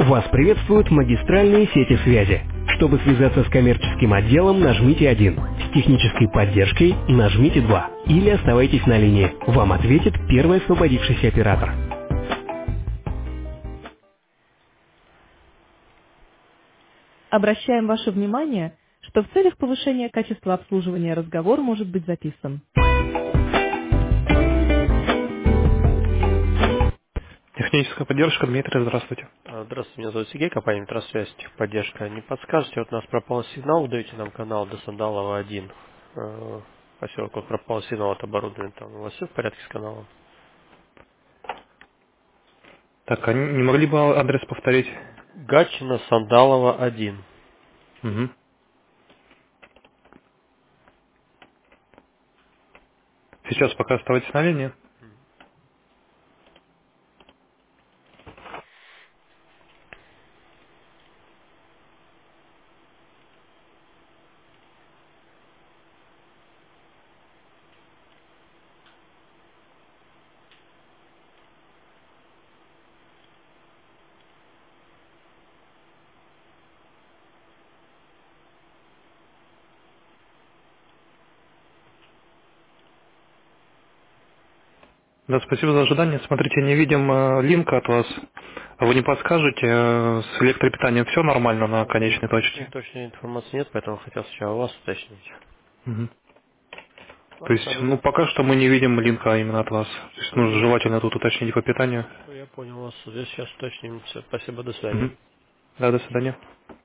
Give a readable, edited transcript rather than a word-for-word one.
Вас приветствуют магистральные сети связи. Чтобы связаться с коммерческим отделом, нажмите 1. С технической поддержкой нажмите 2. Или оставайтесь на линии. Вам ответит первый освободившийся оператор. Обращаем ваше внимание, что в целях повышения качества обслуживания разговор может быть записан. Техническая поддержка, Дмитрий, здравствуйте. Здравствуйте, меня зовут Сергей, компания «Метросвязь», техподдержка. Не подскажете, вот у нас пропал сигнал, вы даете нам канал до Сандалова 1. Поселок, вот пропал сигнал от оборудования, там у вас все в порядке с каналом? Так, а не могли бы адрес повторить? Гатчина, Сандалова 1. Угу. Сейчас пока оставайтесь на линии. Да, спасибо за ожидание. Смотрите, не видим линка от вас. А вы не подскажете, с электропитанием все нормально на конечной точке? Точной информации нет, поэтому хотел сначала у вас уточнить. Мгм. То Ладно, есть, хорошо. пока что мы не видим линка именно от вас. То есть, нужно желательно тут уточнить по питанию. Я понял вас. Здесь сейчас уточним. Все, спасибо, до связи. Мгм. Да, до свидания.